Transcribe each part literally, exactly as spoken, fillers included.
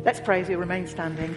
Let's pray as we remain standing.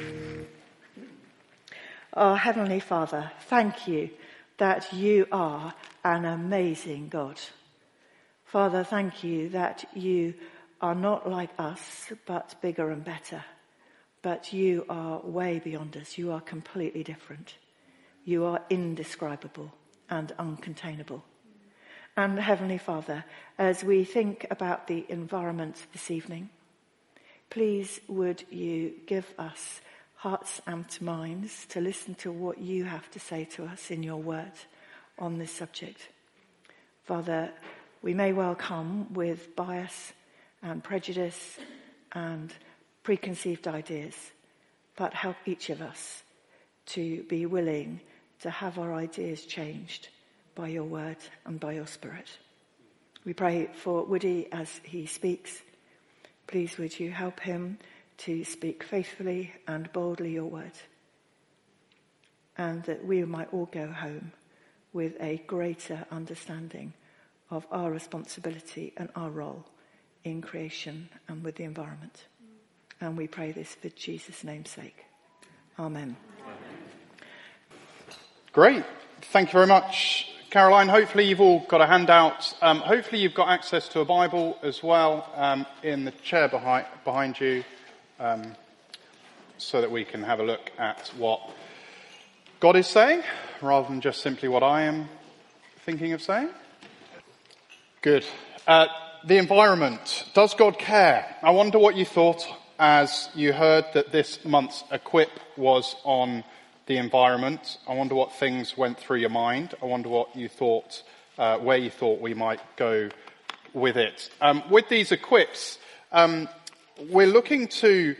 Our Heavenly Father, thank you that you are an amazing God. Father, thank you that you are not like us, but bigger and better. But you are way beyond us. You are completely different. You are indescribable and uncontainable. And Heavenly Father, as we think about the environment this evening, please would you give us hearts and minds to listen to what you have to say to us in your word on this subject. Father, we may well come with bias and prejudice and preconceived ideas, but help each of us to be willing to have our ideas changed by your word and by your spirit. We pray for Woody as he speaks. Please would you help him to speak faithfully and boldly your word, and that we might all go home with a greater understanding of our responsibility and our role in creation and with the environment. And we pray this for Jesus' name's sake. Amen. Great. Thank you very much, Caroline. Hopefully you've all got a handout. Um, hopefully you've got access to a Bible as well um, in the chair behind, behind you, um, so that we can have a look at what God is saying rather than just simply what I am thinking of saying. Good. Uh, the environment. Does God care? I wonder what you thought as you heard that this month's Equip was on the environment. I wonder what things went through your mind. I wonder what you thought, uh, where you thought we might go with it. Um, with these Equips, um, we're looking to,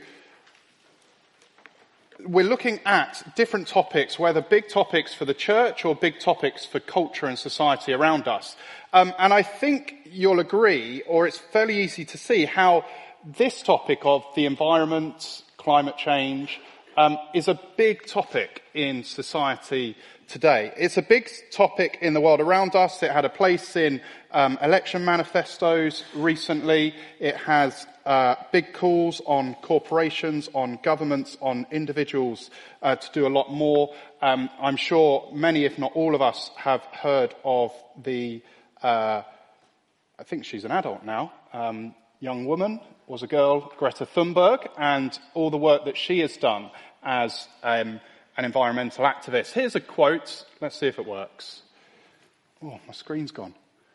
we're looking at different topics, whether big topics for the church or big topics for culture and society around us. Um, and I think you'll agree, or it's fairly easy to see how this topic of the environment, climate change, Um, is a big topic in society today. It's a big topic in the world around us. It had a place in um, election manifestos recently. It has uh, big calls on corporations, on governments, on individuals uh, to do a lot more. Um, I'm sure many, if not all of us, have heard of the, uh, I think she's an adult now, um, young woman, was a girl, Greta Thunberg, and all the work that she has done as um, an environmental activist. Here's a quote. Let's see if it works. Oh, my screen's gone.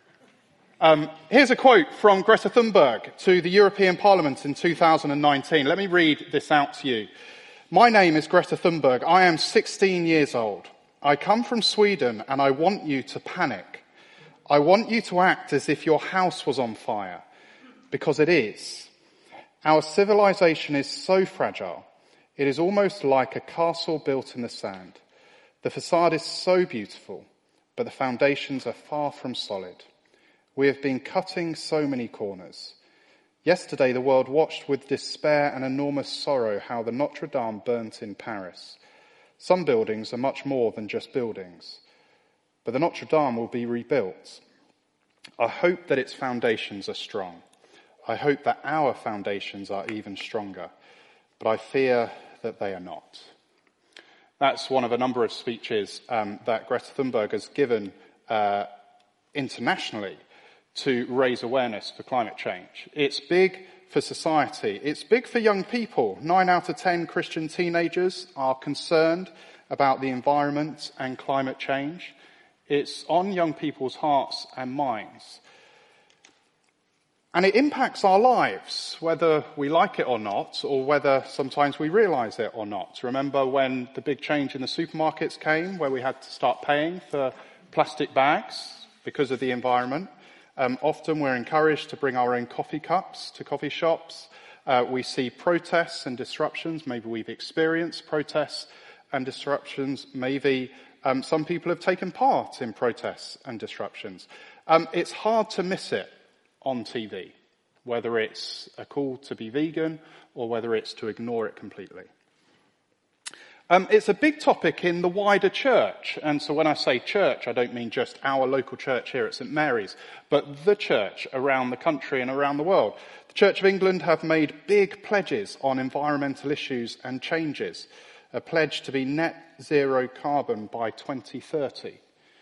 Um, here's a quote from Greta Thunberg to the European Parliament in two thousand nineteen. Let me read this out to you. My name is Greta Thunberg. I am sixteen years old. I come from Sweden and I want you to panic. I want you to act as if your house was on fire, because it is. Our civilization is so fragile. It is almost like a castle built in the sand. The facade is so beautiful, but the foundations are far from solid. We have been cutting so many corners. Yesterday, the world watched with despair and enormous sorrow how the Notre Dame burnt in Paris. Some buildings are much more than just buildings, but the Notre Dame will be rebuilt. I hope that its foundations are strong. I hope that our foundations are even stronger, but I fear that they are not. That's one of a number of speeches um, that Greta Thunberg has given uh, internationally to raise awareness for climate change. It's big for society. It's big for young people. Nine out of ten Christian teenagers are concerned about the environment and climate change. It's on young people's hearts and minds. And it impacts our lives, whether we like it or not, or whether sometimes we realise it or not. Remember when the big change in the supermarkets came, where we had to start paying for plastic bags because of the environment? Um, often we're encouraged to bring our own coffee cups to coffee shops. Uh, we see protests and disruptions. Maybe we've experienced protests and disruptions. Maybe um, some people have taken part in protests and disruptions. Um, it's hard to miss it on T V, whether it's a call to be vegan or whether it's to ignore it completely. Um, it's a big topic in the wider church. And so when I say church, I don't mean just our local church here at St Mary's, but the church around the country and around the world. The Church of England have made big pledges on environmental issues and changes. A pledge to be net zero carbon by twenty thirty.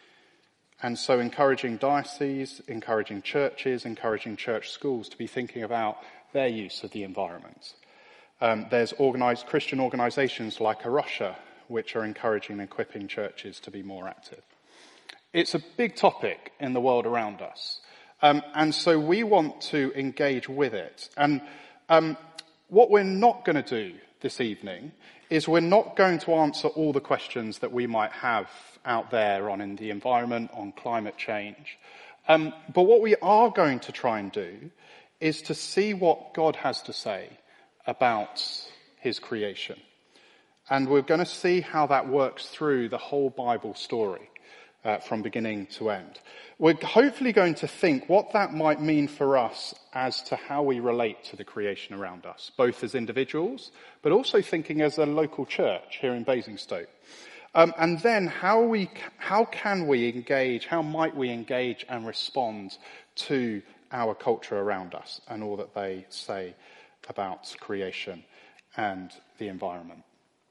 And so encouraging dioceses, encouraging churches, encouraging church schools to be thinking about their use of the environment. Um, there's organised Christian organisations like A Rocha, which are encouraging and equipping churches to be more active. It's a big topic in the world around us. Um, and so we want to engage with it. And um, what we're not going to do this evening is we're not going to answer all the questions that we might have out there on in the environment, on climate change. Um, but what we are going to try and do is to see what God has to say about his creation. And we're going to see how that works through the whole Bible story uh, from beginning to end. We're hopefully going to think what that might mean for us as to how we relate to the creation around us, both as individuals, but also thinking as a local church here in Basingstoke. Um, and then how we, how can we engage, how might we engage and respond to our culture around us and all that they say about creation and the environment.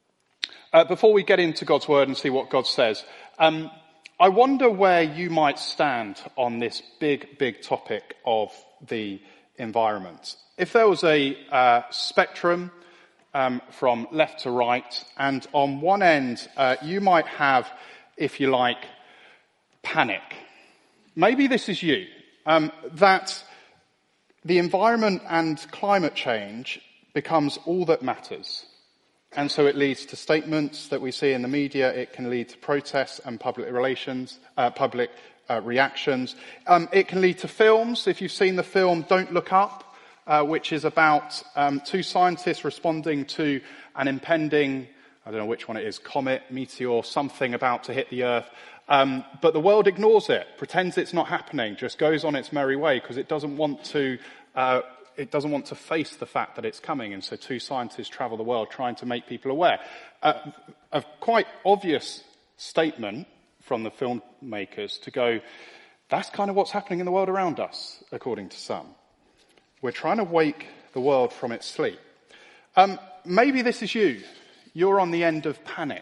Uh, before we get into God's word and see what God says, um, I wonder where you might stand on this big, big topic of the environment. If there was a uh, spectrum um, from left to right, and on one end uh, you might have, if you like, panic. Maybe this is you. Um, that the environment and climate change becomes all that matters. And so it leads to statements that we see in the media. It can lead to protests and public relations, uh, public uh, reactions. Um, it can lead to films. If you've seen the film Don't Look Up, uh, which is about um, two scientists responding to an impending, I don't know which one it is, comet, meteor, something about to hit the Earth. Um, but the world ignores it, pretends it's not happening, just goes on its merry way because it doesn't want to uh, it doesn't want to face the fact that it's coming. And so two scientists travel the world trying to make people aware. Uh, a quite obvious statement from the filmmakers to go, that's kind of what's happening in the world around us, according to some. We're trying to wake the world from its sleep. Um, maybe this is you. You're on the end of panic.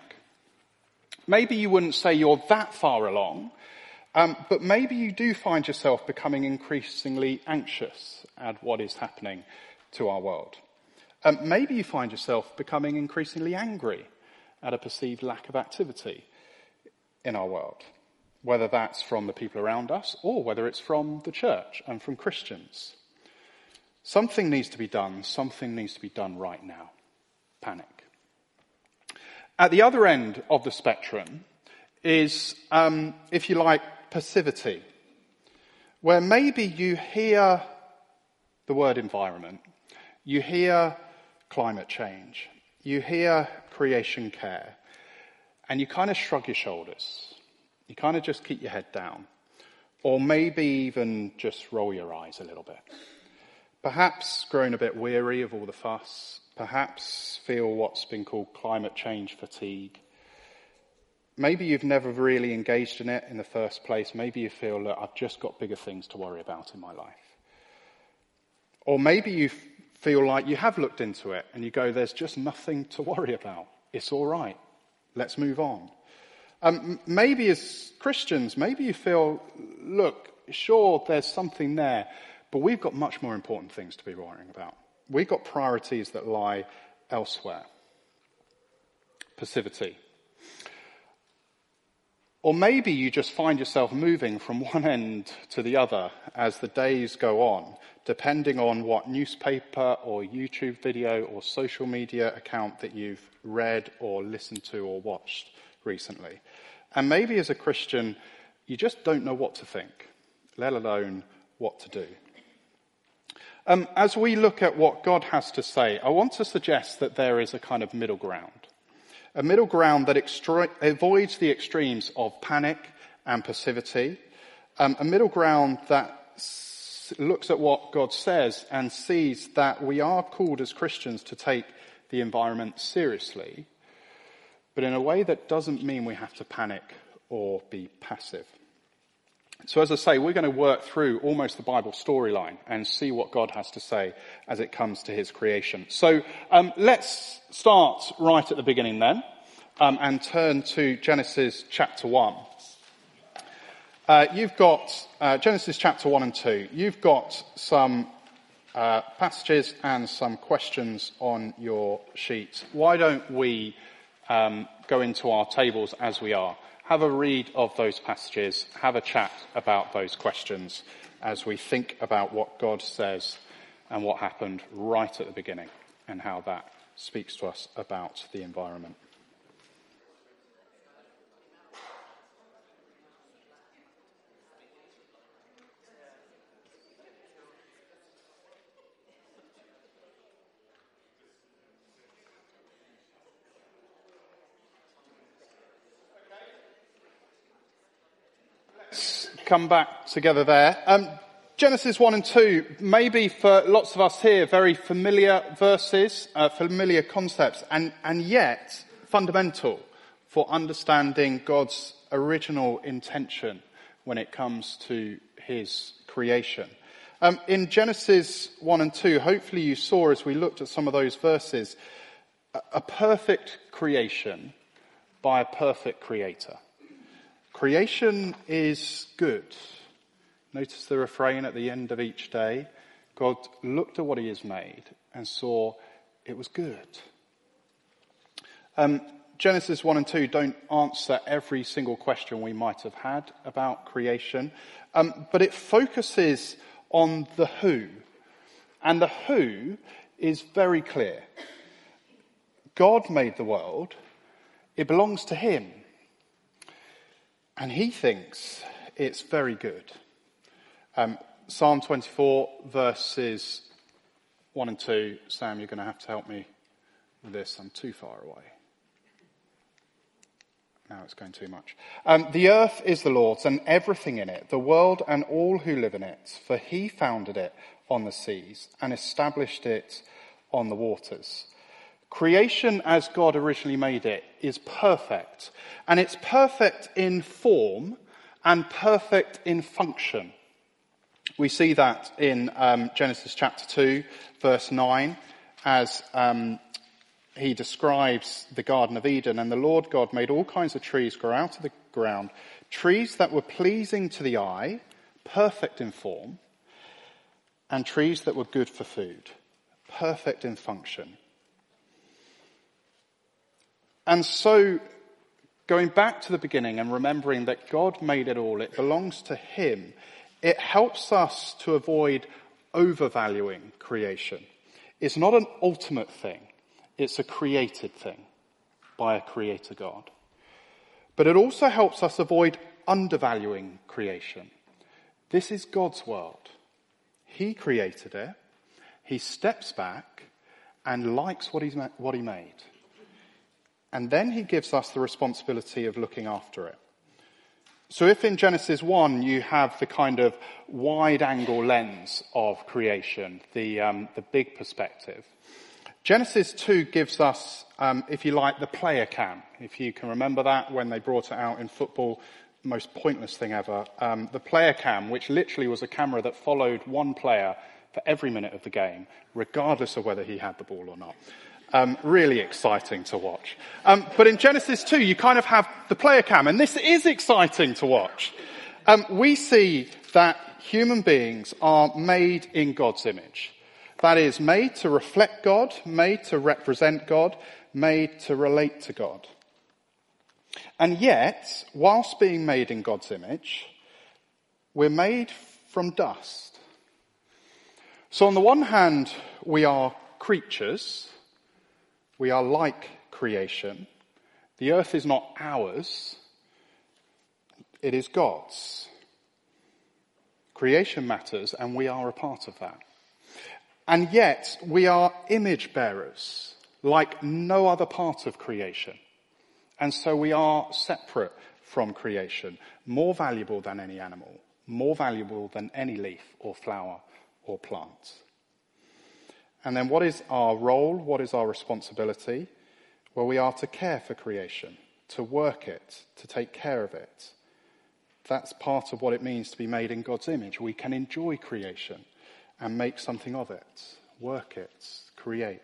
Maybe you wouldn't say you're that far along, um, but maybe you do find yourself becoming increasingly anxious at what is happening to our world. Um, maybe you find yourself becoming increasingly angry at a perceived lack of activity in our world, whether that's from the people around us or whether it's from the church and from Christians. Something needs to be done. Something needs to be done right now. Panic. At the other end of the spectrum is, um, if you like, passivity, where maybe you hear the word environment, you hear climate change, you hear creation care, and you kind of shrug your shoulders. You kind of just keep your head down, or maybe even just roll your eyes a little bit. Perhaps grown a bit weary of all the fuss, perhaps feel what's been called climate change fatigue. Maybe you've never really engaged in it in the first place. Maybe you feel that I've just got bigger things to worry about in my life. Or maybe you feel like you have looked into it and you go, there's just nothing to worry about. It's all right. Let's move on. Um, maybe as Christians, maybe you feel, look, sure, there's something there, but we've got much more important things to be worrying about. We've got priorities that lie elsewhere. Passivity. Or maybe you just find yourself moving from one end to the other as the days go on, depending on what newspaper or YouTube video or social media account that you've read or listened to or watched recently. And maybe as a Christian, you just don't know what to think, let alone what to do. Um, as we look at what God has to say, I want to suggest that there is a kind of middle ground. A middle ground that extra- avoids the extremes of panic and passivity. Um, a middle ground that s- looks at what God says and sees that we are called as Christians to take the environment seriously, but in a way that doesn't mean we have to panic or be passive. So as I say, we're going to work through almost the Bible storyline and see what God has to say as it comes to his creation. So um, let's start right at the beginning then um, and turn to Genesis chapter one. Uh, you've got uh, Genesis chapter one and two. You've got some uh, passages and some questions on your sheet. Why don't we um, go into our tables as we are? Have a read of those passages, have a chat about those questions as we think about what God says and what happened right at the beginning and how that speaks to us about the environment. Come back together there. Um, Genesis one and two, maybe for lots of us here, very familiar verses, uh, familiar concepts, and, and yet fundamental for understanding God's original intention when it comes to his creation. Um, in Genesis one and two, hopefully you saw as we looked at some of those verses, a, a perfect creation by a perfect creator. Creation is good. Notice the refrain at the end of each day. God looked at what he has made and saw it was good. Um, Genesis one and two don't answer every single question we might have had about creation, um, but it focuses on the who. And the who is very clear. God made the world. It belongs to him. And he thinks it's very good. Um, Psalm twenty-four, verses one and two. Sam, you're going to have to help me with this. I'm too far away. Now it's going too much. Um, the earth is the Lord's and everything in it, the world and all who live in it. For he founded it on the seas and established it on the waters. Creation as God originally made it is perfect. And it's perfect in form and perfect in function. We see that in um, Genesis chapter two, verse nine, as um, he describes the Garden of Eden. And the Lord God made all kinds of trees grow out of the ground, trees that were pleasing to the eye, perfect in form, and trees that were good for food, perfect in function. And so, going back to the beginning and remembering that God made it all, it belongs to him, it helps us to avoid overvaluing creation. It's not an ultimate thing. It's a created thing by a creator God. But it also helps us avoid undervaluing creation. This is God's world. He created it. He steps back and likes what he's what he made. And then he gives us the responsibility of looking after it. So if in Genesis one you have the kind of wide-angle lens of creation, the um, the big perspective, Genesis two gives us, um, if you like, the player cam. If you can remember that when they brought it out in football, most pointless thing ever. Um, the player cam, which literally was a camera that followed one player for every minute of the game, regardless of whether he had the ball or not. Um, really exciting to watch. Um, but in Genesis two, you kind of have the player cam, and this is exciting to watch. Um, we see that human beings are made in God's image. That is, made to reflect God, made to represent God, made to relate to God. And yet, whilst being made in God's image, we're made from dust. So on the one hand, we are creatures. We are like creation. The earth is not ours. It is God's. Creation matters, and we are a part of that. And yet, we are image bearers, like no other part of creation. And so we are separate from creation, more valuable than any animal, more valuable than any leaf or flower or plant. And then what is our role? What is our responsibility? Well, we are to care for creation, to work it, to take care of it. That's part of what it means to be made in God's image. We can enjoy creation and make something of it, work it, create.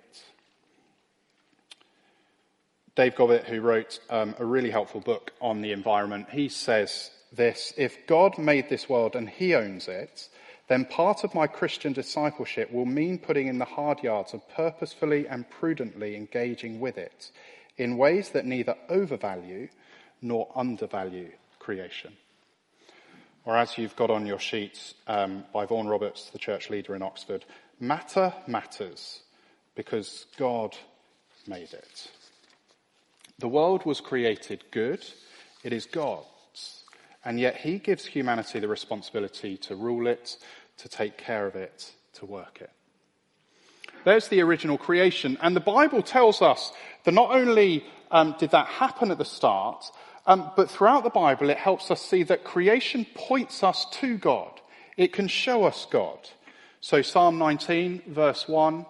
Dave Gobbett, who wrote um, a really helpful book on the environment, he says this: if God made this world and he owns it, then part of my Christian discipleship will mean putting in the hard yards of purposefully and prudently engaging with it in ways that neither overvalue nor undervalue creation. Or as you've got on your sheets um, by Vaughan Roberts, the church leader in Oxford, matter matters because God made it. The world was created good, it is God's, and yet he gives humanity the responsibility to rule it, to take care of it, to work it. There's the original creation, and the Bible tells us that not only um, did that happen at the start, um, but throughout the Bible it helps us see that creation points us to God. It can show us God. So Psalm nineteen, verse one,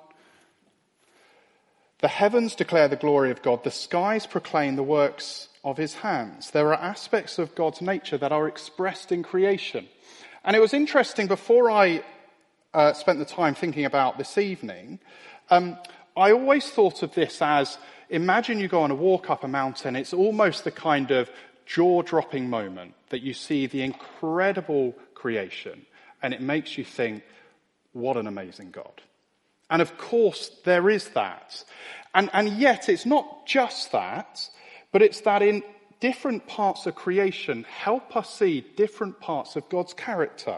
the heavens declare the glory of God, the skies proclaim the works of his hands. There are aspects of God's nature that are expressed in creation. And it was interesting, before I uh, spent the time thinking about this evening, um, I always thought of this as, imagine you go on a walk up a mountain, it's almost the kind of jaw-dropping moment that you see the incredible creation, and it makes you think, what an amazing God. And of course, there is that. And, and yet, it's not just that, but it's that in different parts of creation help us see different parts of God's character.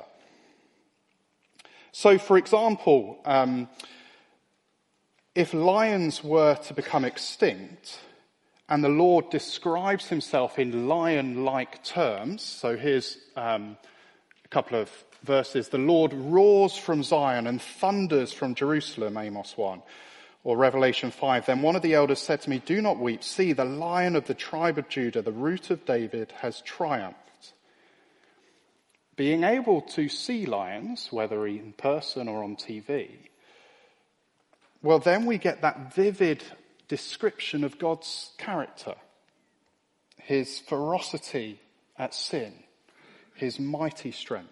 So, for example, um, if lions were to become extinct, and the Lord describes himself in lion-like terms, so here's um, a couple of verses. The Lord roars from Zion and thunders from Jerusalem, Amos one. Or Revelation five, then one of the elders said to me, do not weep. See, the Lion of the tribe of Judah, the Root of David, has triumphed. Being able to see lions, whether in person or on T V, well, then we get that vivid description of God's character. His ferocity at sin, his mighty strength.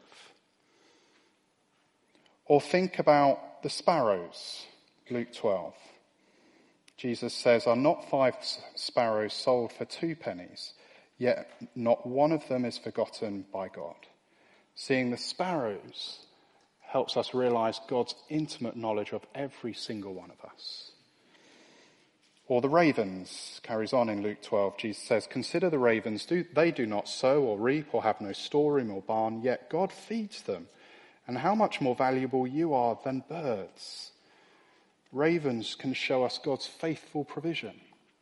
Or think about the sparrows. Luke twelve. Jesus says, are not five sparrows sold for two pennies, yet not one of them is forgotten by God. Seeing the sparrows helps us realize God's intimate knowledge of every single one of us. Or the ravens, carries on in Luke twelve, Jesus says, consider the ravens, do, they do not sow or reap or have no storeroom or barn, yet God feeds them. And how much more valuable you are than birds. Ravens can show us God's faithful provision.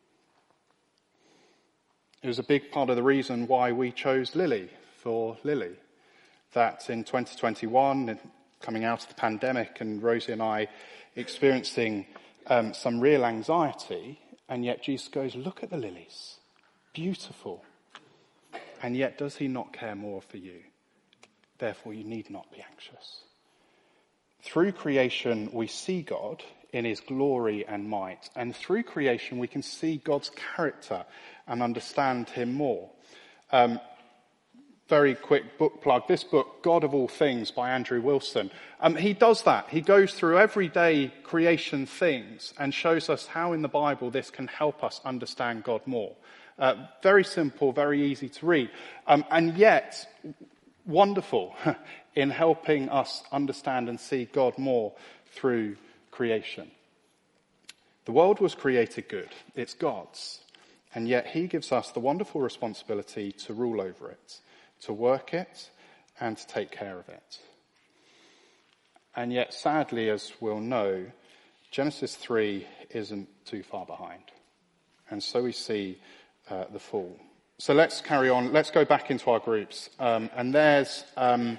It was a big part of the reason why we chose Lily for Lily. That in twenty twenty-one, coming out of the pandemic, and Rosie and I experiencing um, some real anxiety, and yet Jesus goes, look at the lilies. Beautiful. And yet does he not care more for you? Therefore you need not be anxious. Through creation we see God in his glory and might. And through creation we can see God's character and understand him more. Um, very quick book plug. This book, God of All Things by Andrew Wilson. Um, he does that. He goes through everyday creation things and shows us how in the Bible this can help us understand God more. Uh, very simple, very easy to read. Um, and yet wonderful in helping us understand and see God more through creation. The world was created good. It's God's. And yet he gives us the wonderful responsibility to rule over it, to work it, and to take care of it. And yet, sadly, as we'll know, Genesis three isn't too far behind. And so we see uh, the fall. So let's carry on. Let's go back into our groups. Um, and there's um,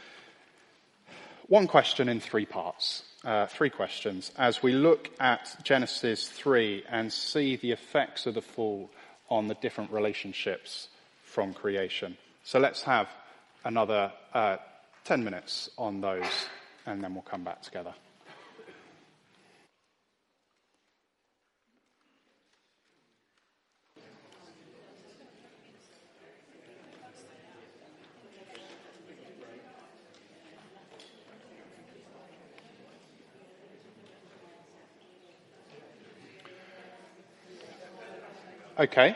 one question in three parts. Uh, three questions as we look at Genesis three and see the effects of the fall on the different relationships from creation. So let's have another uh, ten minutes on those, and then we'll come back together. Okay.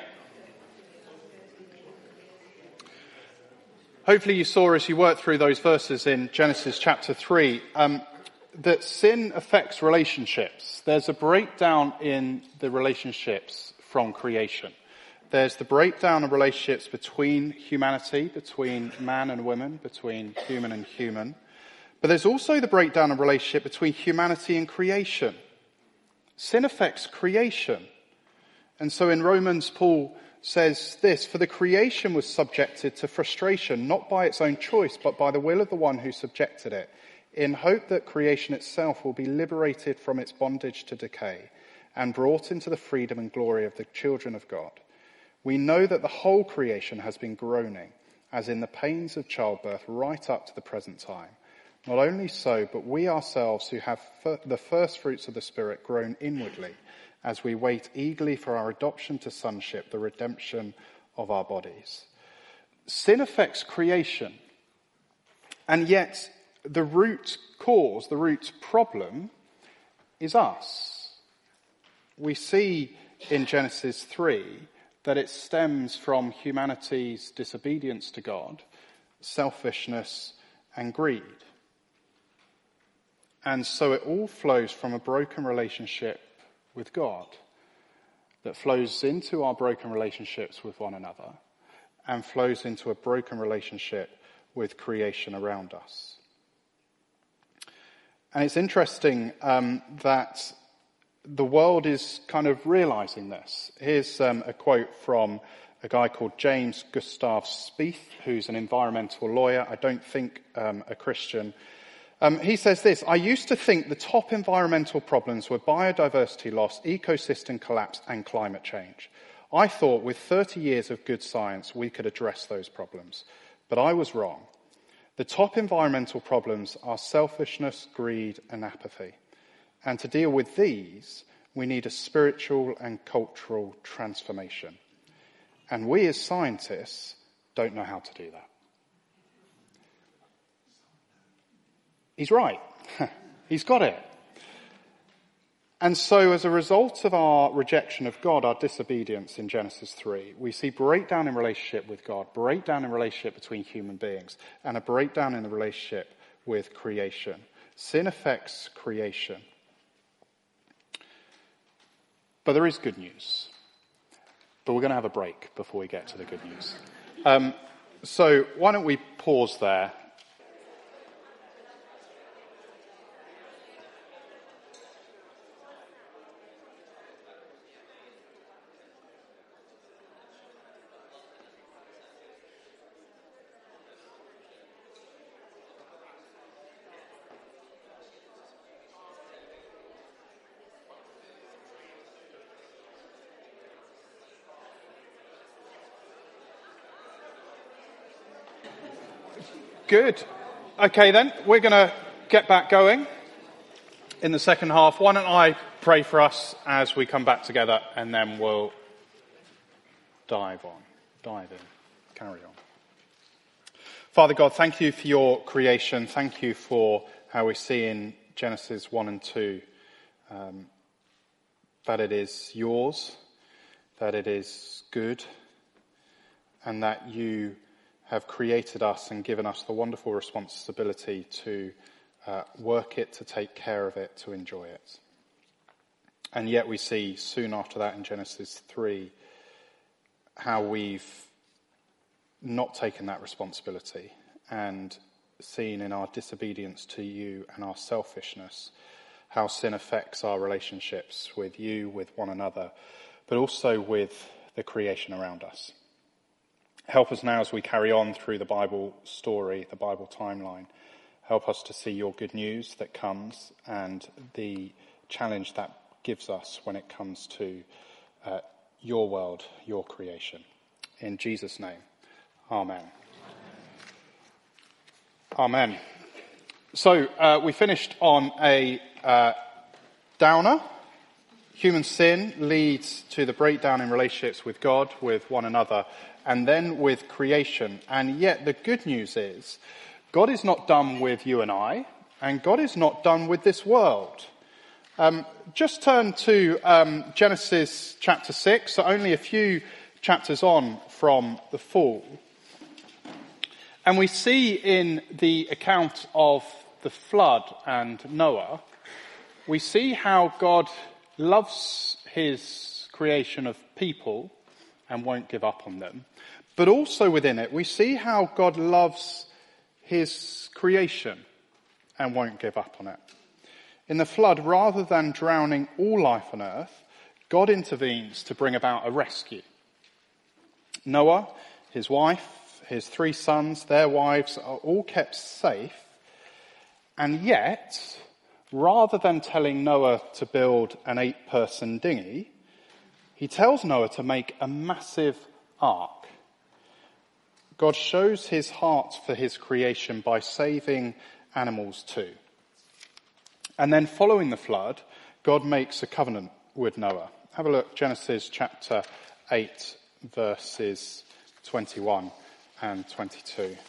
Hopefully you saw as you worked through those verses in Genesis chapter three um, that sin affects relationships. There's a breakdown in the relationships from creation. There's the breakdown of relationships between humanity, between man and woman, between human and human. But there's also the breakdown of relationship between humanity and creation. Sin affects creation. And so in Romans, Paul says this, "For the creation was subjected to frustration, not by its own choice, but by the will of the one who subjected it, in hope that creation itself will be liberated from its bondage to decay and brought into the freedom and glory of the children of God. We know that the whole creation has been groaning, as in the pains of childbirth, right up to the present time. Not only so, but we ourselves who have fir- the first fruits of the Spirit groan inwardly, as we wait eagerly for our adoption to sonship, the redemption of our bodies." Sin affects creation, and yet the root cause, the root problem, is us. We see in Genesis three that it stems from humanity's disobedience to God, selfishness and greed. And so it all flows from a broken relationship with God that flows into our broken relationships with one another and flows into a broken relationship with creation around us. And it's interesting um, that the world is kind of realizing this. Here's um, a quote from a guy called James Gustav Spieth, who's an environmental lawyer, I don't think um, a Christian. Um, he says this: "I used to think the top environmental problems were biodiversity loss, ecosystem collapse, and climate change. I thought with thirty years of good science we could address those problems. But I was wrong. The top environmental problems are selfishness, greed, and apathy. And to deal with these, we need a spiritual and cultural transformation. And we as scientists don't know how to do that." He's right. He's got it. And so as a result of our rejection of God, our disobedience in Genesis three, we see breakdown in relationship with God, breakdown in relationship between human beings, and a breakdown in the relationship with creation. Sin affects creation. But there is good news. But we're going to have a break before we get to the good news. Um, so why don't we pause there? Good. Okay then, we're going to get back going in the second half. Why don't I pray for us as we come back together, and then we'll dive on, dive in, carry on. Father God, thank you for your creation. Thank you for how we see in Genesis one and two um, that it is yours, that it is good, and that you have created us and given us the wonderful responsibility to uh, work it, to take care of it, to enjoy it. And yet we see soon after that in Genesis three how we've not taken that responsibility and seen in our disobedience to you and our selfishness how sin affects our relationships with you, with one another, but also with the creation around us. Help us now as we carry on through the Bible story, the Bible timeline. Help us to see your good news that comes and the challenge that gives us when it comes to uh, your world, your creation. In Jesus' name, amen. Amen. So uh, we finished on a uh, downer. Human sin leads to the breakdown in relationships with God, with one another, and then with creation. And yet the good news is God is not done with you and I, and God is not done with this world. Um, just turn to um, Genesis chapter six, so only a few chapters on from the fall. And we see in the account of the flood and Noah, we see how God loves his creation of people and won't give up on them. But also within it, we see how God loves his creation and won't give up on it. In the flood, rather than drowning all life on earth, God intervenes to bring about a rescue. Noah, his wife, his three sons, their wives are all kept safe. And yet, rather than telling Noah to build an eight-person dinghy, he tells Noah to make a massive ark. God shows his heart for his creation by saving animals too. And then following the flood, God makes a covenant with Noah. Have a look, Genesis chapter eight, verses twenty-one and twenty-two.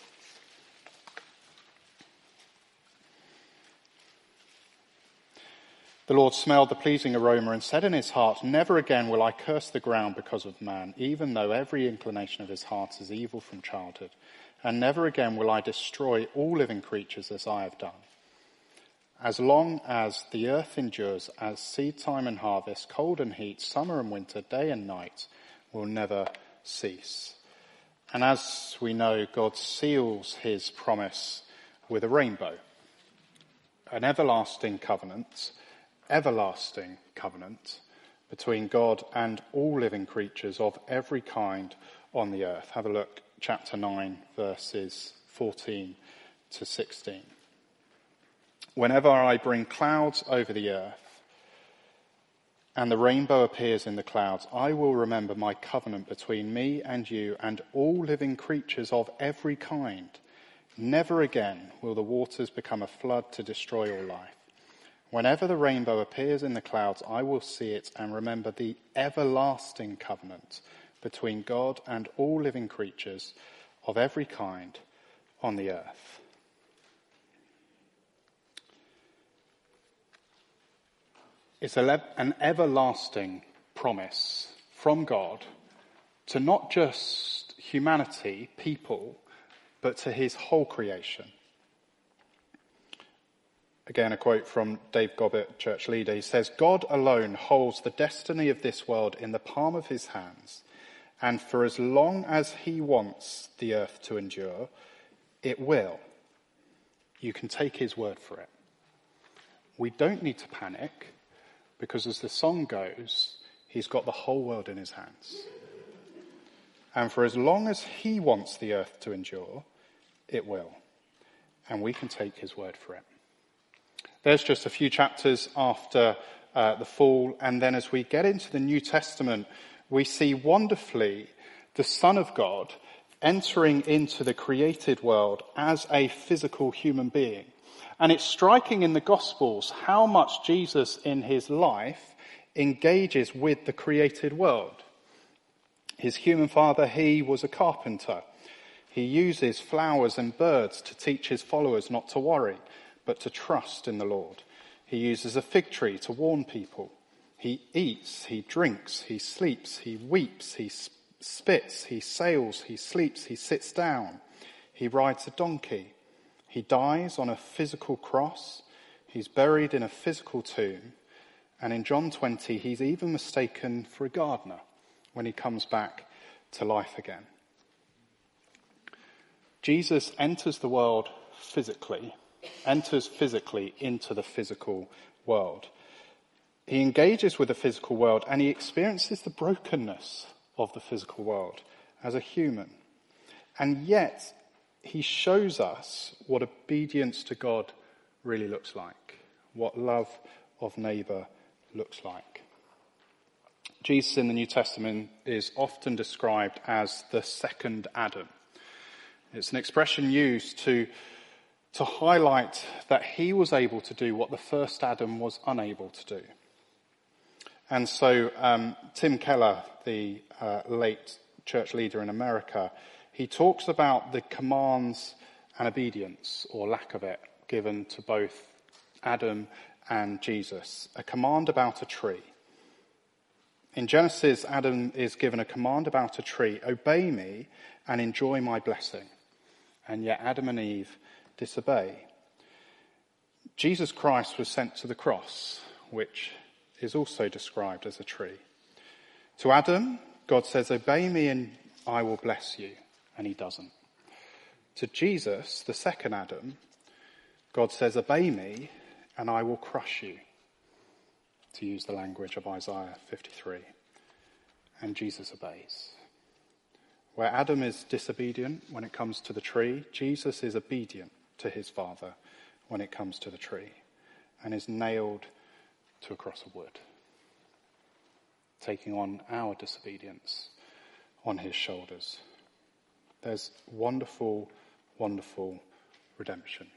The Lord smelled the pleasing aroma and said in his heart, "Never again will I curse the ground because of man, even though every inclination of his heart is evil from childhood. And never again will I destroy all living creatures as I have done. As long as the earth endures, as seed time and harvest, cold and heat, summer and winter, day and night will never cease." And as we know, God seals his promise with a rainbow, an everlasting covenant, everlasting covenant between God and all living creatures of every kind on the earth. Have a look, chapter nine, verses fourteen to sixteen. "Whenever I bring clouds over the earth and the rainbow appears in the clouds, I will remember my covenant between me and you and all living creatures of every kind. Never again will the waters become a flood to destroy all life. Whenever the rainbow appears in the clouds, I will see it and remember the everlasting covenant between God and all living creatures of every kind on the earth." It's an everlasting promise from God to not just humanity, people, but to his whole creation. Again, a quote from Dave Gobbett, church leader. He says, "God alone holds the destiny of this world in the palm of his hands, and for as long as he wants the earth to endure, it will. You can take his word for it." We don't need to panic, because as the song goes, he's got the whole world in his hands. And for as long as he wants the earth to endure, it will. And we can take his word for it. There's just a few chapters after uh, the fall, and then as we get into the New Testament, we see wonderfully the Son of God entering into the created world as a physical human being. And it's striking in the Gospels how much Jesus in his life engages with the created world. His human father, he was a carpenter. He uses flowers and birds to teach his followers not to worry, but to trust in the Lord. He uses a fig tree to warn people. He eats, he drinks, he sleeps, he weeps, he spits, he sails, he sleeps, he sits down. He rides a donkey. He dies on a physical cross. He's buried in a physical tomb. And in John twenty, he's even mistaken for a gardener when he comes back to life again. Jesus enters the world physically, enters physically into the physical world. He engages with the physical world and he experiences the brokenness of the physical world as a human. And yet, he shows us what obedience to God really looks like, what love of neighbour looks like. Jesus in the New Testament is often described as the second Adam. It's an expression used to, to highlight that he was able to do what the first Adam was unable to do. And so um, Tim Keller, the uh, late church leader in America, he talks about the commands and obedience, or lack of it, given to both Adam and Jesus, a command about a tree. In Genesis, Adam is given a command about a tree, obey me and enjoy my blessing. And yet Adam and Eve disobey. Jesus Christ was sent to the cross, which is also described as a tree. To Adam, God says, obey me and I will bless you. And he doesn't. To Jesus, the second Adam, God says, obey me and I will crush you, to use the language of Isaiah fifty-three. And Jesus obeys. Where Adam is disobedient when it comes to the tree, Jesus is obedient to his Father when it comes to the tree, and is nailed to a cross of wood, taking on our disobedience on his shoulders. There's wonderful, wonderful redemption.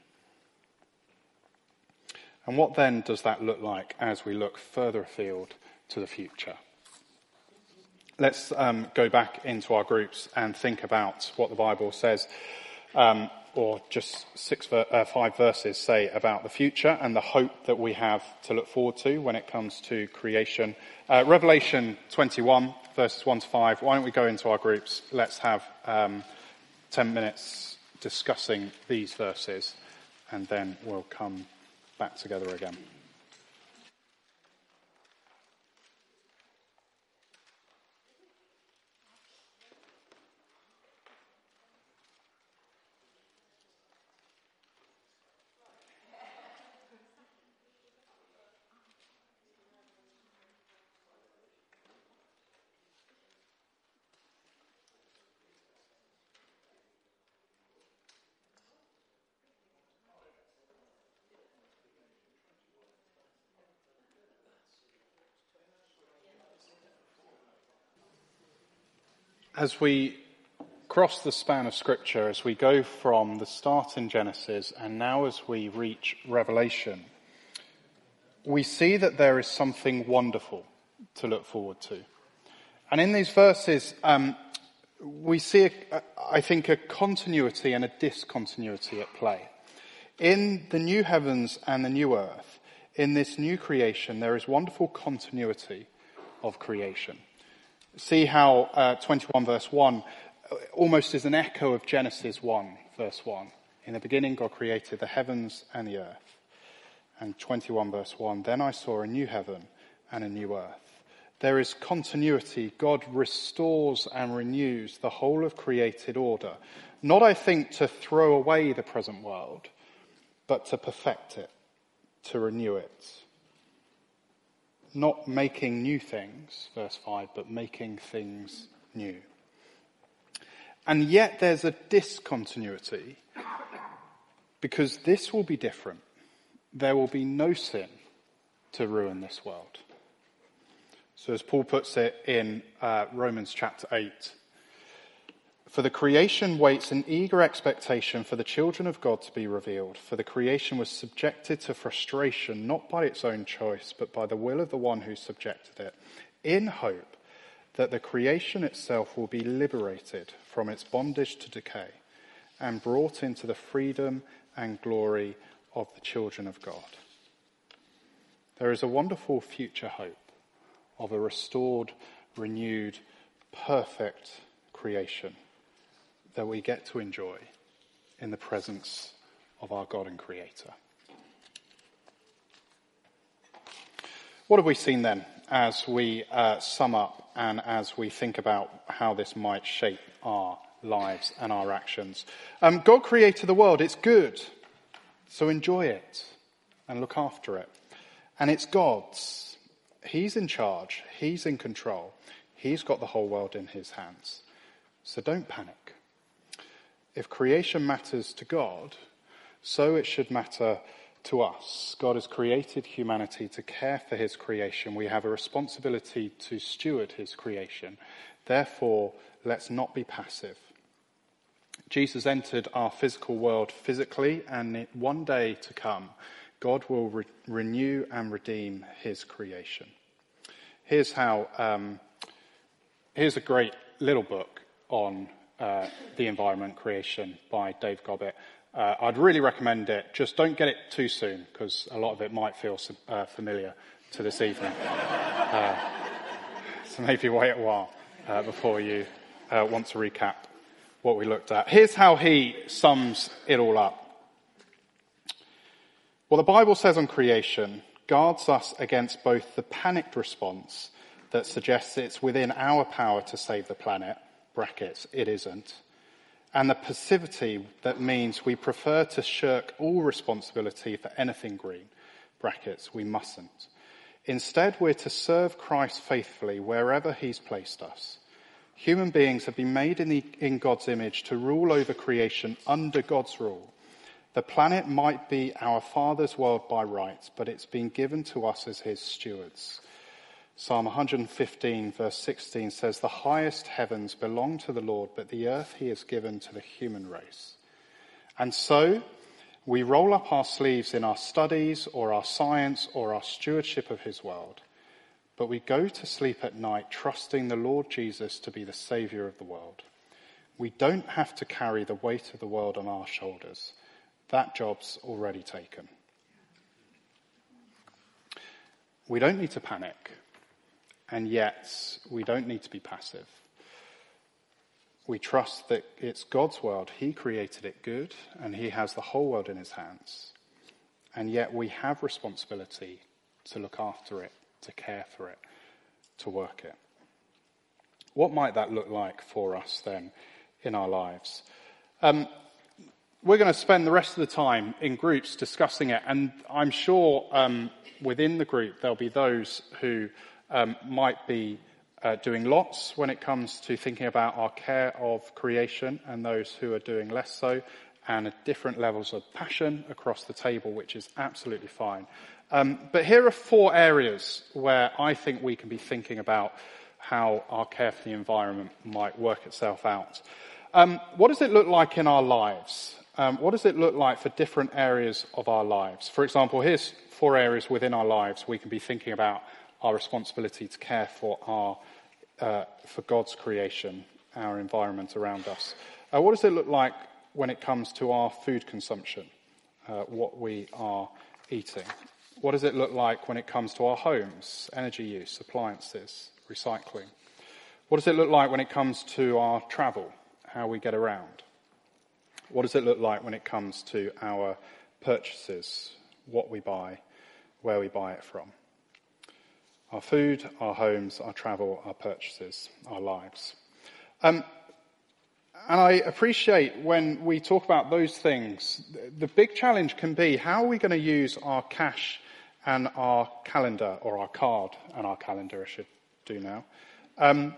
And what then does that look like as we look further afield to the future? Let's um, go back into our groups and think about what the Bible says, um, or just six, uh, five verses say about the future and the hope that we have to look forward to when it comes to creation. Uh, Revelation twenty-one, verses one to five. Why don't we go into our groups? Let's have um, ten minutes discussing these verses, and then we'll come back together again. As we cross the span of Scripture, as we go from the start in Genesis and now as we reach Revelation, we see that there is something wonderful to look forward to. And in these verses, um, we see, a, I think, a continuity and a discontinuity at play. In the new heavens and the new earth, in this new creation, there is wonderful continuity of creation. See how uh, twenty-one verse one almost is an echo of Genesis one verse one. In the beginning God created the heavens and the earth. And twenty-one verse one, then I saw a new heaven and a new earth. There is continuity. God restores and renews the whole of created order. Not, I think, to throw away the present world, but to perfect it, to renew it. Not making new things, verse five, but making things new. And yet there's a discontinuity, because this will be different. There will be no sin to ruin this world. So as Paul puts it in uh, Romans chapter eight, for the creation waits in eager expectation for the children of God to be revealed. For the creation was subjected to frustration, not by its own choice, but by the will of the one who subjected it, in hope that the creation itself will be liberated from its bondage to decay and brought into the freedom and glory of the children of God. There is a wonderful future hope of a restored, renewed, perfect creation that we get to enjoy in the presence of our God and Creator. What have we seen then as we uh, sum up and as we think about how this might shape our lives and our actions? Um, God created the world. It's good. So enjoy it and look after it. And it's God's. He's in charge. He's in control. He's got the whole world in his hands. So don't panic. If creation matters to God, so it should matter to us. God has created humanity to care for his creation. We have a responsibility to steward his creation. Therefore, let's not be passive. Jesus entered our physical world physically, and one day to come, God will re- renew and redeem his creation. Here's how, um, here's a great little book on Uh, the environment creation by Dave Gobbett. Uh, I'd really recommend it. Just don't get it too soon, because a lot of it might feel uh, familiar to this evening. Uh, so maybe wait a while uh, before you uh, want to recap what we looked at. Here's how he sums it all up. What the Bible says on creation guards us against both the panicked response that suggests it's within our power to save the planet, brackets, it isn't, and the passivity that means we prefer to shirk all responsibility for anything green, brackets, we mustn't. Instead, we're to serve Christ faithfully wherever he's placed us. Human beings have been made in, the, in God's image to rule over creation under God's rule. The planet might be our Father's world by right, but it's been given to us as his stewards. Psalm one fifteen verse sixteen says, "The highest heavens belong to the Lord, but the earth he has given to the human race." And so, we roll up our sleeves in our studies or our science or our stewardship of his world, but we go to sleep at night trusting the Lord Jesus to be the Saviour of the world. We don't have to carry the weight of the world on our shoulders. That job's already taken. We don't need to panic, and yet we don't need to be passive. We trust that it's God's world. He created it good, and he has the whole world in his hands. And yet we have responsibility to look after it, to care for it, to work it. What might that look like for us then in our lives? Um, we're going to spend the rest of the time in groups discussing it, and I'm sure um, within the group there'll be those who um, might be Uh, doing lots when it comes to thinking about our care of creation, and those who are doing less so, and at different levels of passion across the table, which is absolutely fine. Um, but here are four areas where I think we can be thinking about how our care for the environment might work itself out. Um, what does it look like in our lives? Um, what does it look like for different areas of our lives? For example, here's four areas within our lives we can be thinking about our responsibility to care for our uh, for God's creation, our environment around us. Uh, what does it look like when it comes to our food consumption, uh, what we are eating? What does it look like when it comes to our homes, energy use, appliances, recycling? What does it look like when it comes to our travel, how we get around? What does it look like when it comes to our purchases, what we buy, where we buy it from? Our food, our homes, our travel, our purchases, our lives. Um, and I appreciate when we talk about those things, the big challenge can be, how are we going to use our cash and our calendar, or our card and our calendar, I should do now. Um,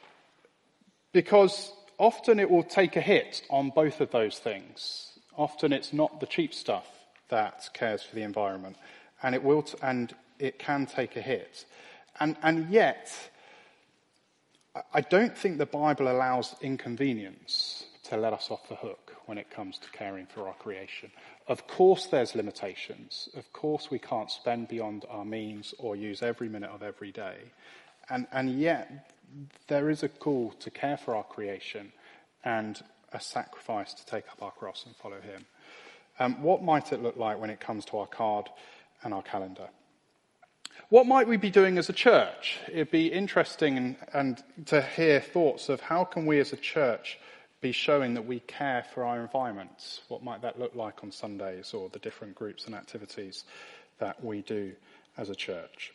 because often it will take a hit on both of those things. Often it's not the cheap stuff that cares for the environment, and it will, t- and it can take a hit. And, and yet, I don't think the Bible allows inconvenience to let us off the hook when it comes to caring for our creation. Of course there's limitations. Of course we can't spend beyond our means or use every minute of every day. And, and yet, there is a call to care for our creation and a sacrifice to take up our cross and follow him. Um, what might it look like when it comes to our card and our calendar? What might we be doing as a church? It'd be interesting and, and to hear thoughts of how can we as a church be showing that we care for our environments? What might that look like on Sundays, or the different groups and activities that we do as a church?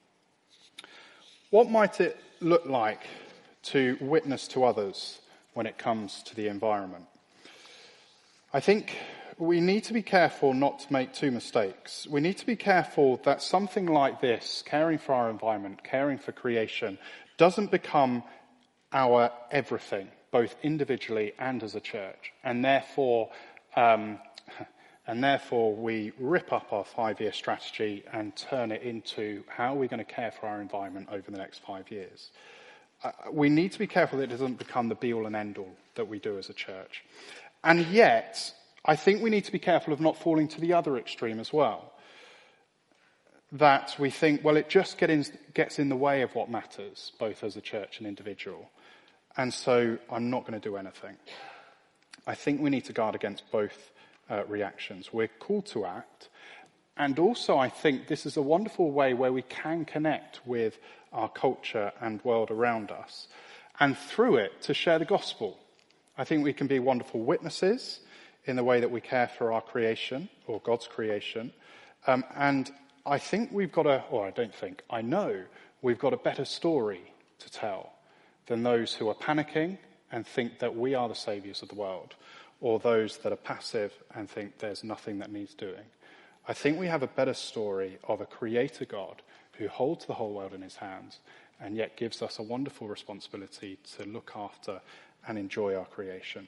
What might it look like to witness to others when it comes to the environment? I think we need to be careful not to make two mistakes. We need to be careful that something like this, caring for our environment, caring for creation, doesn't become our everything, both individually and as a church. And therefore, um, and therefore we rip up our five-year strategy and turn it into how we're going to care for our environment over the next five years. Uh, we need to be careful that it doesn't become the be-all and end-all that we do as a church. And yet, I think we need to be careful of not falling to the other extreme as well. That we think, well, it just get in, gets in the way of what matters, both as a church and individual. And so I'm not going to do anything. I think we need to guard against both uh, reactions. We're called to act. And also, I think this is a wonderful way where we can connect with our culture and world around us, and through it to share the gospel. I think we can be wonderful witnesses in the way that we care for our creation, or God's creation. Um, and I think we've got a, or I don't think, I know we've got a better story to tell than those who are panicking and think that we are the saviours of the world, or those that are passive and think there's nothing that needs doing. I think we have a better story of a creator God who holds the whole world in his hands and yet gives us a wonderful responsibility to look after and enjoy our creation.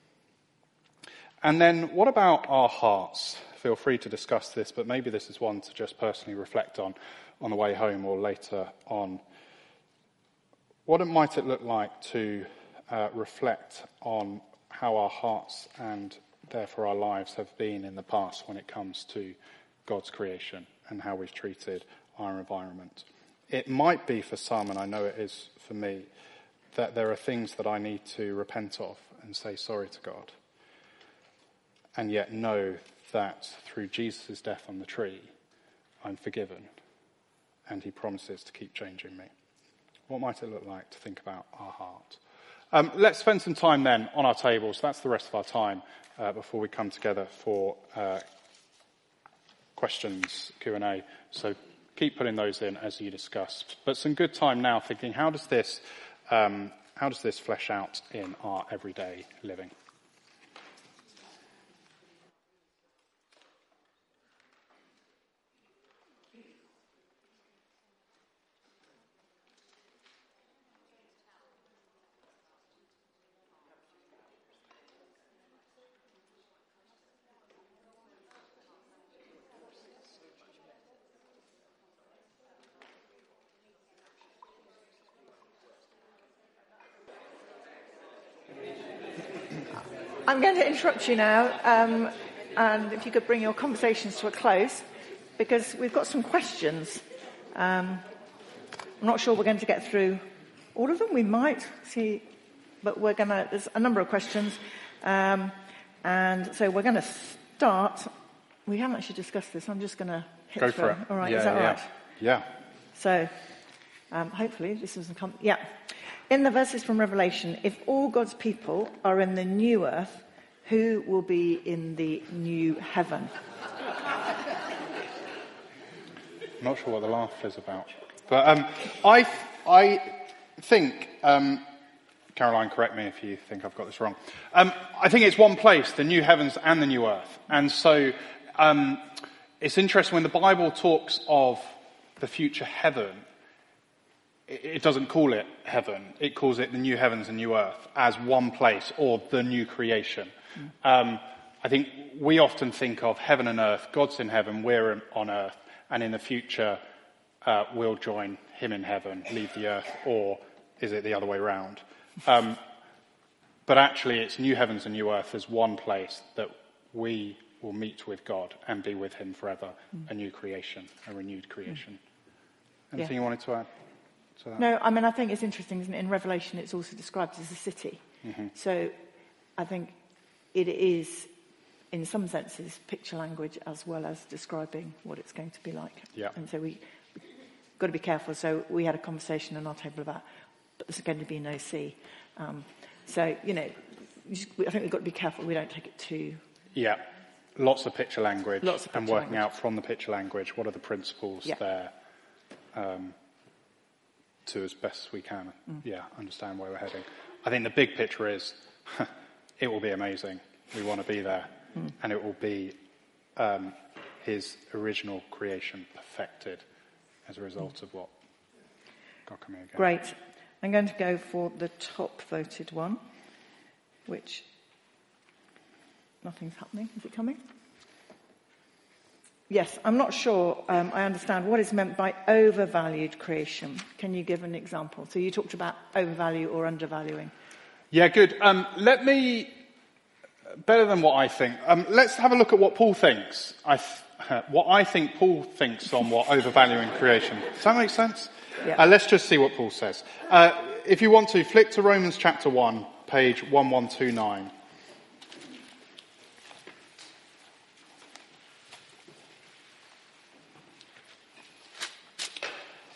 And then what about our hearts? Feel free to discuss this, but maybe this is one to just personally reflect on on the way home or later on. What might it look like to uh, reflect on how our hearts and therefore our lives have been in the past when it comes to God's creation and how we've treated our environment? It might be for some, and I know it is for me, that there are things that I need to repent of and say sorry to God, and yet know that through Jesus' death on the tree, I'm forgiven, and he promises to keep changing me. What might it look like to think about our heart? Um, let's spend some time then on our tables. That's the rest of our time uh, before we come together for uh, questions, Q and A. So keep putting those in as you discuss. But some good time now thinking, how does this, um, how does this flesh out in our everyday living? I'm going to interrupt you now, um, and if you could bring your conversations to a close, because we've got some questions. Um, I'm not sure we're going to get through all of them. We might see, but we're going to. There's a number of questions, um, and so we're going to start. We haven't actually discussed this. I'm just going to hit Go through. for it. All right, yeah, is that yeah. all right? Yeah. So, um, hopefully this doesn't come. Yeah. In the verses from Revelation, if all God's people are in the new earth, who will be in the new heaven? I'm not sure what the laugh is about. But um, I, I think, um, Caroline, correct me if you think I've got this wrong. Um, I think it's one place, the new heavens and the new earth. And so um, it's interesting when the Bible talks of the future heaven, it doesn't call it heaven. It calls it the new heavens and new earth as one place, or the new creation. Mm. Um, I think we often think of heaven and earth. God's in heaven, we're on earth, and in the future uh, we'll join him in heaven, leave the earth, or is it the other way around? Um, but actually it's new heavens and new earth as one place that we will meet with God and be with him forever, mm. a new creation, a renewed creation. Mm. Anything yeah. you wanted to add? No, I mean, I think it's interesting, isn't it? In Revelation, it's also described as a city. Mm-hmm. So I think it is, in some senses, picture language as well as describing what it's going to be like. Yeah. And so we've got to be careful. So we had a conversation on our table about, but there's going to be no sea. Um, so, you know, just, I think we've got to be careful we don't take it too... Yeah. Lots of picture language. Lots of picture and working language. out from the picture language, what are the principles yeah. there? Um to as best as we can, mm. yeah, understand where we're heading. I think the big picture is, it will be amazing. We want to be there. Mm. And it will be um, his original creation perfected as a result mm. of what God coming again. Great. I'm going to go for the top voted one, which, nothing's happening. Is it coming? Yes, I'm not sure um, I understand what is meant by overvalued creation. Can you give an example? So you talked about overvalue or undervaluing. Yeah, good. Um, let me, better than what I think, um, let's have a look at what Paul thinks. I th- what I think Paul thinks on what overvaluing creation. Does that make sense? Yeah. Uh, let's just see what Paul says. Uh, if you want to, flick to Romans chapter one, page eleven twenty-nine.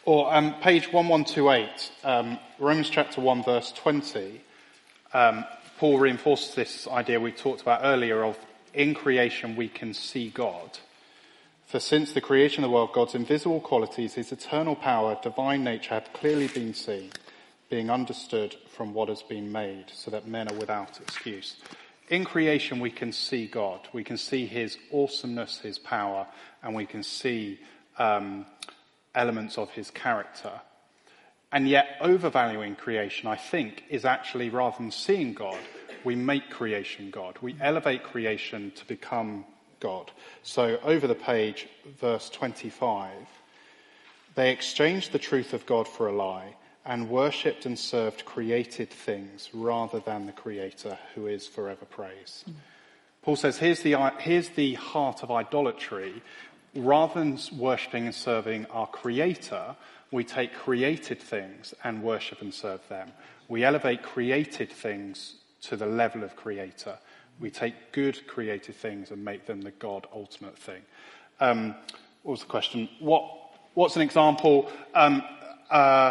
Or um, page eleven twenty-eight, um, Romans chapter one, verse twenty, um, Paul reinforces this idea we talked about earlier of in creation we can see God. For since the creation of the world, God's invisible qualities, his eternal power, divine nature have clearly been seen, being understood from what has been made, so that men are without excuse. In creation we can see God. We can see his awesomeness, his power, and we can see um, elements of his character. And yet overvaluing creation, I think, is actually, rather than seeing God, we make creation God. We elevate creation to become God. So over the page, verse twenty-five, they exchanged the truth of God for a lie and worshipped and served created things rather than the Creator, who is forever praised. Mm. Paul says, here's the, here's the heart of idolatry. Rather than worshipping and serving our Creator, we take created things and worship and serve them. We elevate created things to the level of Creator. We take good created things and make them the God ultimate thing. Um, what was the question? What, what's an example? Um, uh,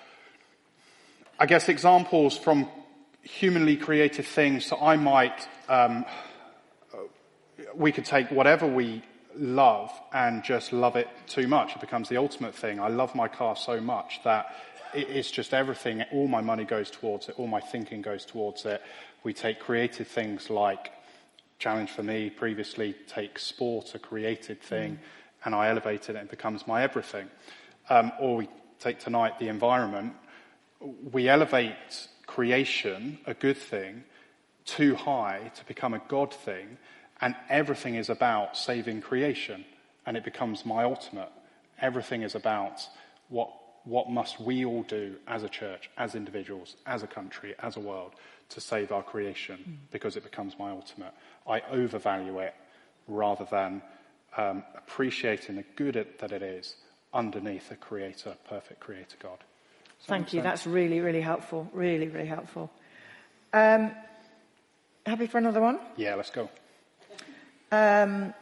I guess examples from humanly created things. So I might, um, we could take whatever we love and just love it too much. It becomes the ultimate thing. I love my car so much that it's just everything. All my money goes towards it. All my thinking goes towards it. We take creative things like, challenge for me previously, take sport, a created thing, mm. and I elevate it and it becomes my everything. Um, or we take tonight the environment. We elevate creation, a good thing, too high to become a God thing, and everything is about saving creation, and it becomes my ultimate. Everything is about what what must we all do as a church, as individuals, as a country, as a world, to save our creation, mm. because it becomes my ultimate. I overvalue it rather than um, appreciating the good it, that it is underneath a creator, perfect creator God. Thank you. Sense? That's really, really helpful. Really, really helpful. Um, happy for another one? Yeah, let's go. Um,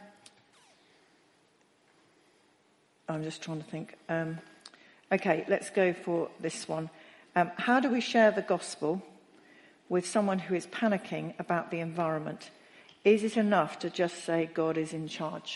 I'm just trying to think. Um, okay, let's go for this one. Um, how do we share the gospel with someone who is panicking about the environment? Is it enough to just say God is in charge?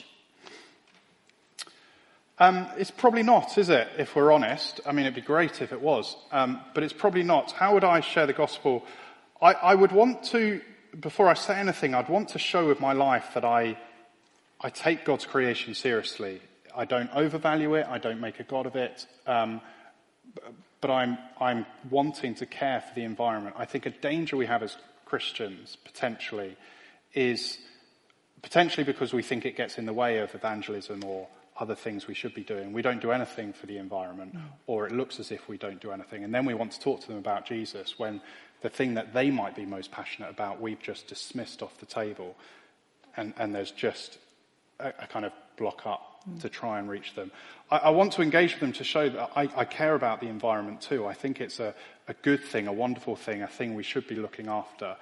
Um, it's probably not, is it, if we're honest? I mean, it'd be great if it was, um, but it's probably not. How would I share the gospel? I, I would want to, before I say anything, I'd want to show with my life that I, I take God's creation seriously. I don't overvalue it. I don't make a god of it. Um, but I'm, I'm wanting to care for the environment. I think a danger we have as Christians, potentially, is potentially because we think it gets in the way of evangelism or other things we should be doing. We don't do anything for the environment, no. Or it looks as if we don't do anything. And then we want to talk to them about Jesus when the thing that they might be most passionate about, we've just dismissed off the table. And, and there's just a, a kind of block up mm. to try and reach them. I, I want to engage with them to show that I, I care about the environment too. I think it's a, a good thing, a wonderful thing, a thing we should be looking after.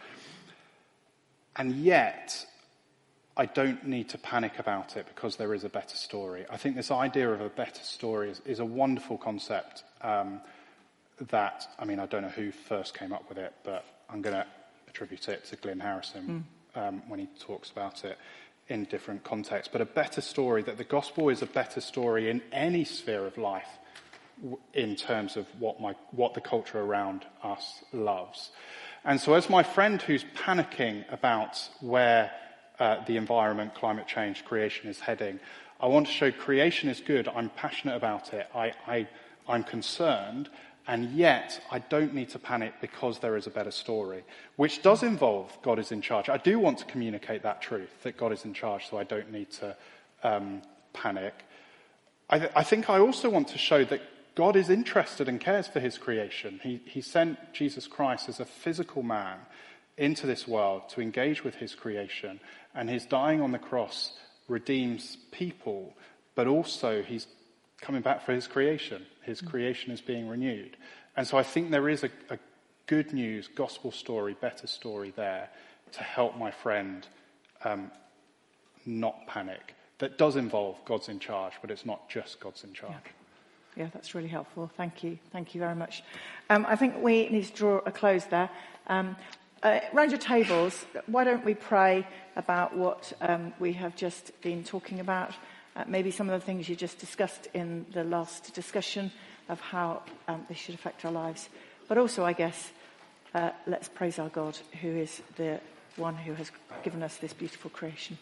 And yet, I don't need to panic about it because there is a better story. I think this idea of a better story is, is a wonderful concept um, that, I mean, I don't know who first came up with it, but I'm going to attribute it to Glyn Harrison mm. um, when he talks about it in different contexts. But a better story, that the gospel is a better story in any sphere of life w- in terms of what my what the culture around us loves. And so as my friend who's panicking about where Uh, the environment, climate change, creation is heading, I want to show creation is good. I'm passionate about it. I, I, I'm concerned, and yet I don't need to panic because there is a better story, which does involve God is in charge. I do want to communicate that truth, that God is in charge, so I don't need to um, panic. I, th- I think I also want to show that God is interested and cares for his creation. He, he sent Jesus Christ as a physical man into this world to engage with his creation, and his dying on the cross redeems people, but also he's coming back for his creation. His creation is being renewed. And so I think there is a, a good news, gospel story, better story there to help my friend um, not panic. That does involve God's in charge, but it's not just God's in charge. Yeah, that's really helpful. Thank you. Thank you very much. Um, I think we need to draw a close there. Um, uh, round your tables, why don't we pray about what um, we have just been talking about, uh, maybe some of the things you just discussed in the last discussion of how um, they should affect our lives. But also, I guess, uh, let's praise our God, who is the one who has given us this beautiful creation.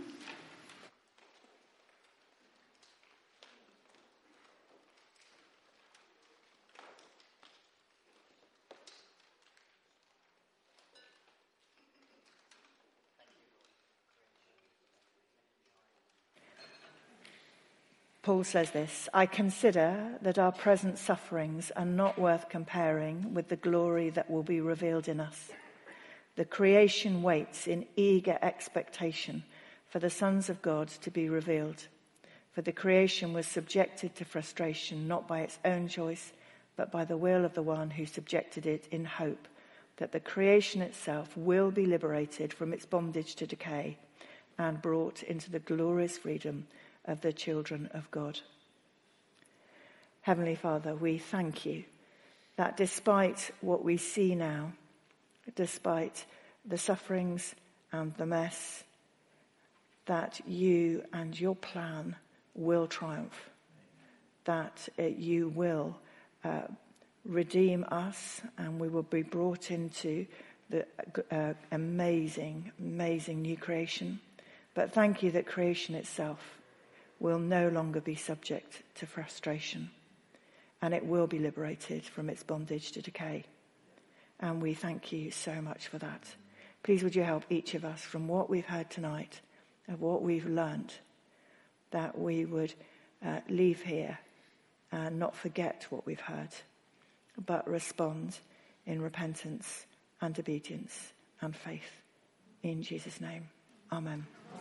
Paul says this, I consider that our present sufferings are not worth comparing with the glory that will be revealed in us. The creation waits in eager expectation for the sons of God to be revealed. For the creation was subjected to frustration, not by its own choice, but by the will of the one who subjected it, in hope that the creation itself will be liberated from its bondage to decay and brought into the glorious freedom of the children of God. Heavenly Father, we thank you that despite what we see now, despite the sufferings and the mess, that you and your plan will triumph, that uh, you will uh, redeem us and we will be brought into the uh, amazing, amazing new creation. But thank you that creation itself will no longer be subject to frustration, and it will be liberated from its bondage to decay. And we thank you so much for that. Please would you help each of us from what we've heard tonight, of what we've learned, that we would uh, leave here and not forget what we've heard, but respond in repentance and obedience and faith. In Jesus' name, amen.